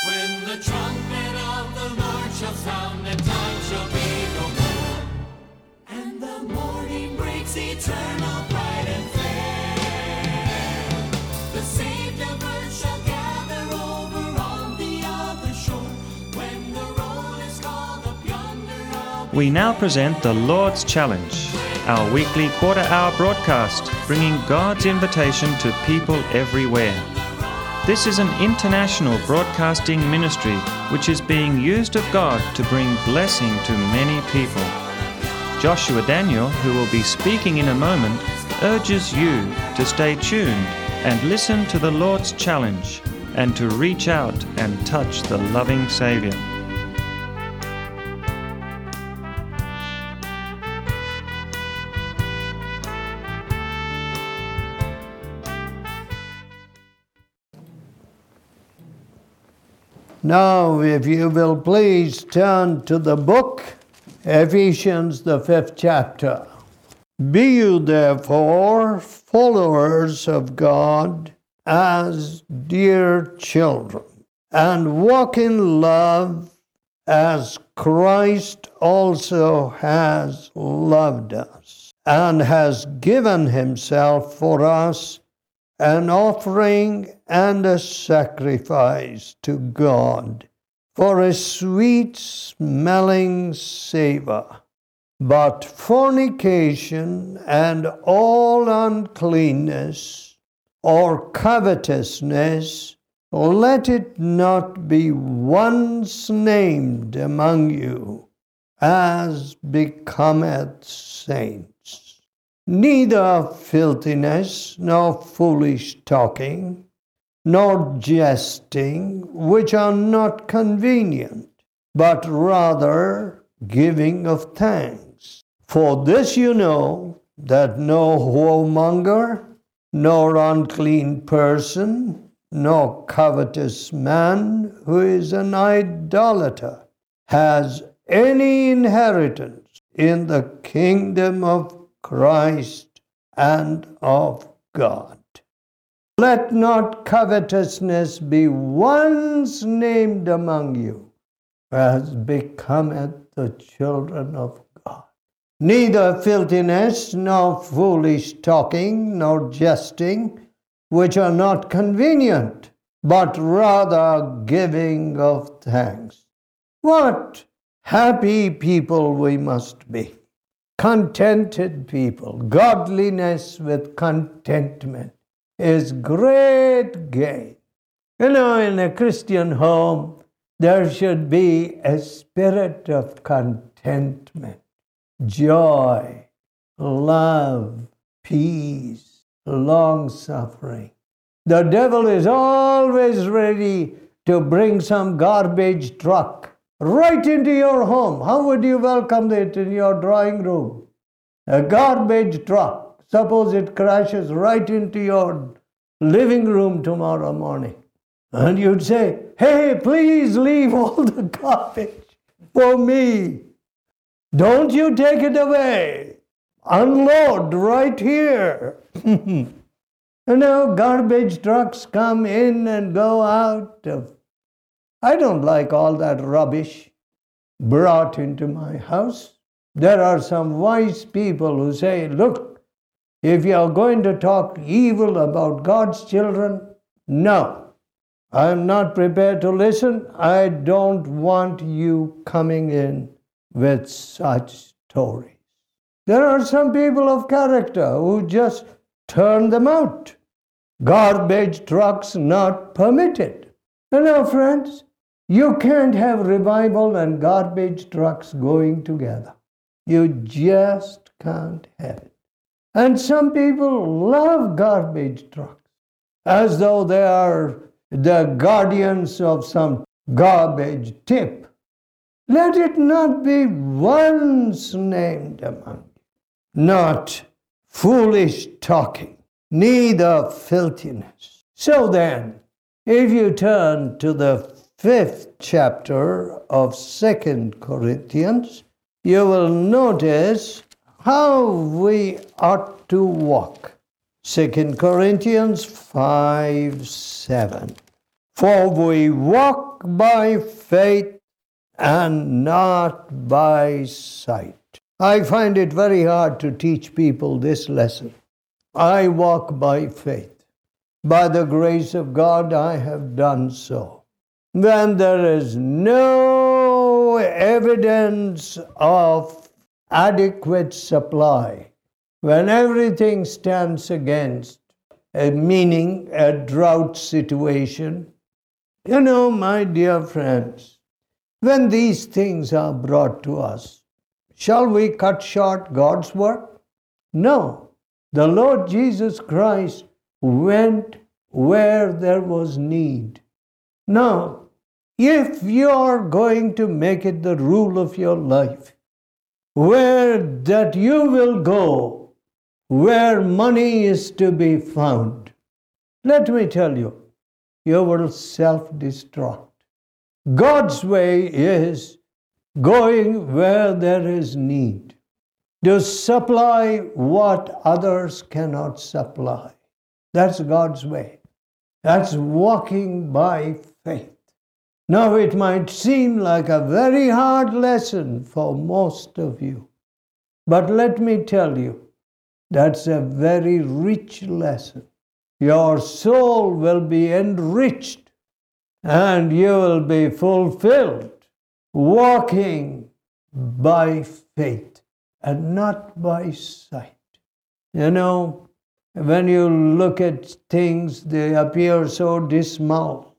When the trumpet of the Lord shall sound, and time shall be no more, and the morning breaks eternal, bright and fair. The saved of earth shall gather over on the other shore, when the roll is called up yonder. We now present the Lord's Challenge, our weekly quarter-hour broadcast, bringing God's invitation to people everywhere. This is an international broadcasting ministry which is being used of God to bring blessing to many people. Joshua Daniel, who will be speaking in a moment, urges you to stay tuned and listen to the Lord's challenge and to reach out and touch the loving Savior. Now, if you will please turn to the book, Ephesians, the 5th chapter. Be you therefore followers of God as dear children, and walk in love as Christ also has loved us, and has given himself for us, an offering and a sacrifice to God for a sweet-smelling savor. But fornication and all uncleanness or covetousness, let it not be once named among you, as becometh saints. Neither filthiness, nor foolish talking, nor jesting, which are not convenient, but rather giving of thanks. For this you know, that no whoremonger, nor unclean person, nor covetous man who is an idolater has any inheritance in the kingdom of Christ and of God. Let not covetousness be once named among you, as becometh the children of God. Neither filthiness, nor foolish talking, nor jesting, which are not convenient, but rather giving of thanks. What happy people we must be! Contented people. Godliness with contentment is great gain. You know, in a Christian home, there should be a spirit of contentment, joy, love, peace, long-suffering. The devil is always ready to bring some garbage truck right into your home. How would you welcome it in your drawing room? A garbage truck. Suppose it crashes right into your living room tomorrow morning. And you'd say, hey, please leave all the garbage for me. Don't you take it away. Unload right here. You know, garbage trucks come in and go out of. I don't like all that rubbish brought into my house. There are some wise people who say, look, if you're going to talk evil about God's children, no, I'm not prepared to listen. I don't want you coming in with such stories. There are some people of character who just turn them out. Garbage trucks not permitted. You know, friends, you can't have revival and garbage trucks going together. You just can't have it. And some people love garbage trucks as though they are the guardians of some garbage tip. Let it not be once named among you. Not foolish talking, neither filthiness. So then, if you turn to the 5th chapter of 2 Corinthians, you will notice how we ought to walk. 2 Corinthians 5:7. For we walk by faith and not by sight. I find it very hard to teach people this lesson. I walk by faith. By the grace of God, I have done so. When there is no evidence of adequate supply, when everything stands against, meaning a drought situation, my dear friends, when these things are brought to us, shall we cut short God's work? No. The Lord Jesus Christ went where there was need. Now, if you're going to make it the rule of your life, where that you will go, where money is to be found, let me tell you, you will self-destruct. God's way is going where there is need, to supply what others cannot supply. That's God's way. That's walking by faith. Now, it might seem like a very hard lesson for most of you, but let me tell you, that's a very rich lesson. Your soul will be enriched and you will be fulfilled, walking by faith and not by sight. When you look at things, they appear so dismal.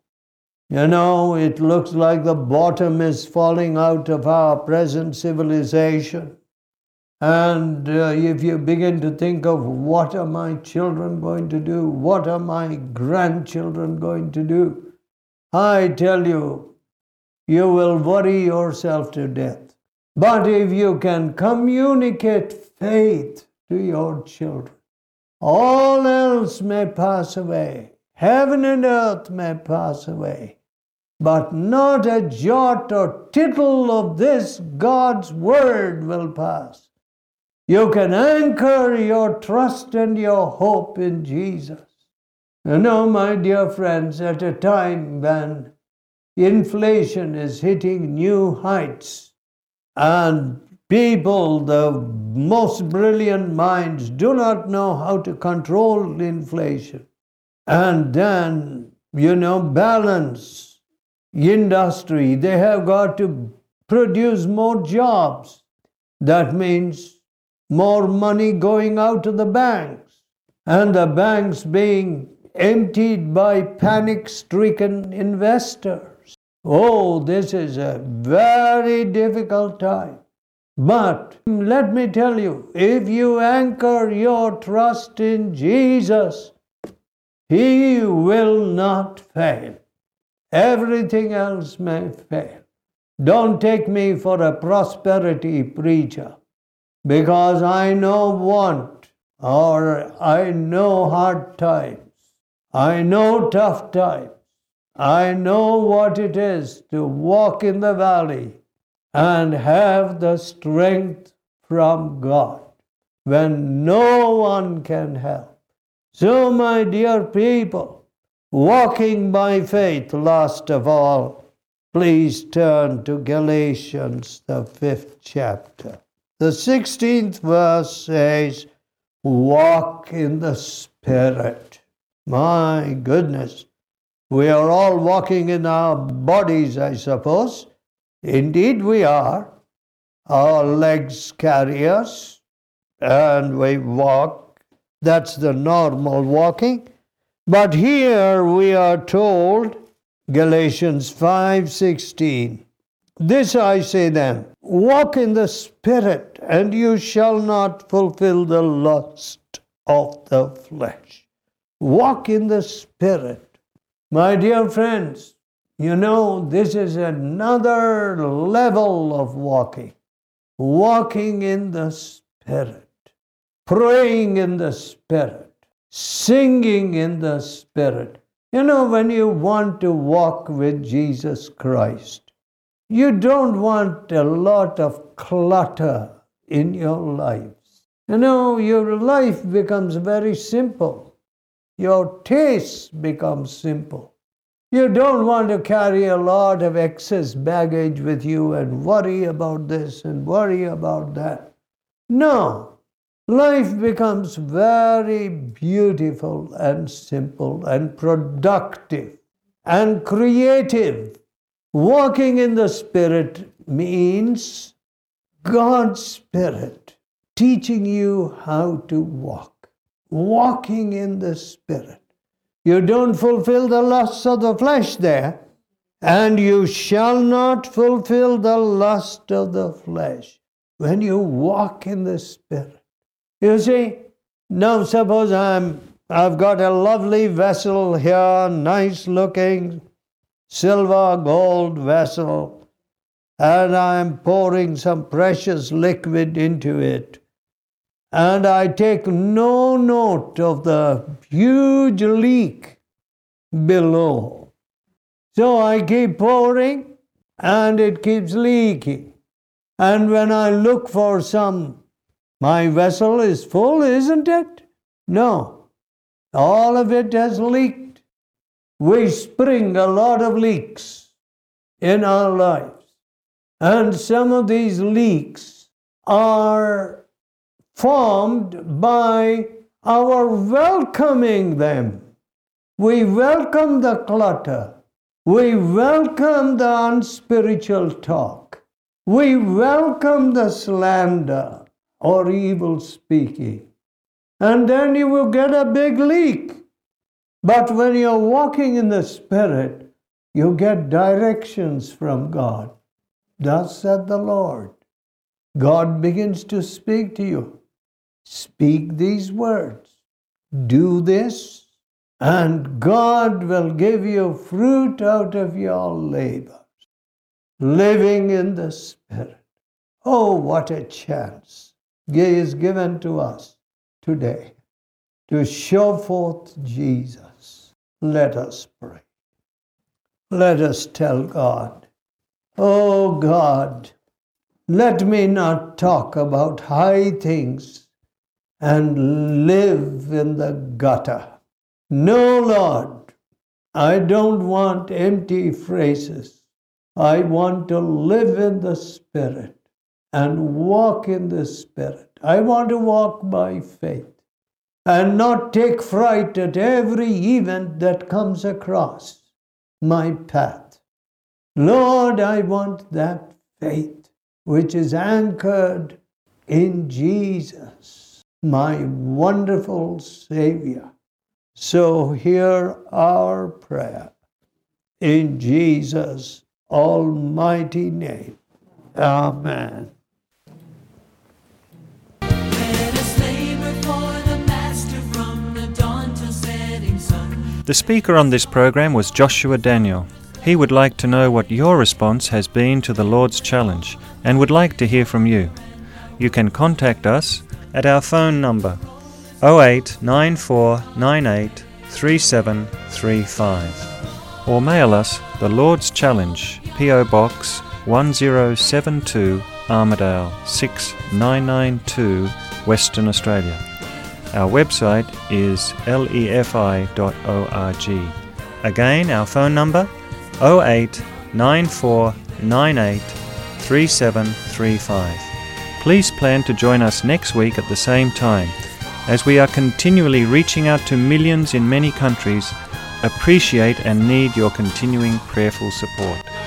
It looks like the bottom is falling out of our present civilization. And if you begin to think of what are my children going to do, what are my grandchildren going to do, I tell you, you will worry yourself to death. But if you can communicate faith to your children, all else may pass away. Heaven and earth may pass away. But not a jot or tittle of this God's word will pass. You can anchor your trust and your hope in Jesus. My dear friends, at a time when inflation is hitting new heights and people, the most brilliant minds, do not know how to control inflation and then, balance industry. They have got to produce more jobs. That means more money going out to the banks, and the banks being emptied by panic-stricken investors. Oh, this is a very difficult time. But let me tell you, if you anchor your trust in Jesus, He will not fail. Everything else may fail. Don't take me for a prosperity preacher, because I know want, or I know hard times. I know tough times. I know what it is to walk in the valley and have the strength from God when no one can help. So, my dear people, walking by faith, last of all, please turn to Galatians, the 5th chapter. The 16th verse says, walk in the Spirit. My goodness, we are all walking in our bodies, I suppose. Indeed we are. Our legs carry us and we walk. That's the normal walking. But here we are told, Galatians 5:16, this I say then, walk in the Spirit, and you shall not fulfill the lust of the flesh. Walk in the Spirit. My dear friends, this is another level of walking. Walking in the Spirit. Praying in the Spirit. Singing in the Spirit. When you want to walk with Jesus Christ, you don't want a lot of clutter in your lives. Your life becomes very simple. Your tastes become simple. You don't want to carry a lot of excess baggage with you and worry about this and worry about that. No. Life becomes very beautiful and simple and productive and creative. Walking in the Spirit means God's Spirit teaching you how to walk. Walking in the Spirit. You don't fulfill the lusts of the flesh there, and you shall not fulfill the lust of the flesh when you walk in the Spirit. You see, now suppose I've got a lovely vessel here, nice looking, silver, gold vessel, and I'm pouring some precious liquid into it. And I take no note of the huge leak below. So I keep pouring, and it keeps leaking. And when I look for my vessel is full, isn't it? No. All of it has leaked. We spring a lot of leaks in our lives. And some of these leaks are formed by our welcoming them. We welcome the clutter. We welcome the unspiritual talk. We welcome the slander or evil speaking. And then you will get a big leak. But when you're walking in the Spirit, you get directions from God. Thus said the Lord. God begins to speak to you. Speak these words. Do this, and God will give you fruit out of your labor. Living in the Spirit. Oh, what a chance is given to us today to show forth Jesus. Let us pray. Let us tell God, oh God, let me not talk about high things and live in the gutter. No, Lord, I don't want empty phrases. I want to live in the Spirit and walk in the Spirit. I want to walk by faith and not take fright at every event that comes across my path. Lord, I want that faith which is anchored in Jesus, my wonderful Savior. So hear our prayer in Jesus' almighty name. Amen. Let us labor for the Master from the dawn till setting sun. The speaker on this program was Joshua Daniel. He would like to know what your response has been to the Lord's challenge and would like to hear from you. You can contact us at our phone number 0894983735 or mail us the Lord's Challenge, P.O. Box 1072, Armidale 6992, Western Australia. Our website is lefi.org. Again, our phone number 0894983735. Please plan to join us next week at the same time, as we are continually reaching out to millions in many countries. Appreciate and need your continuing prayerful support.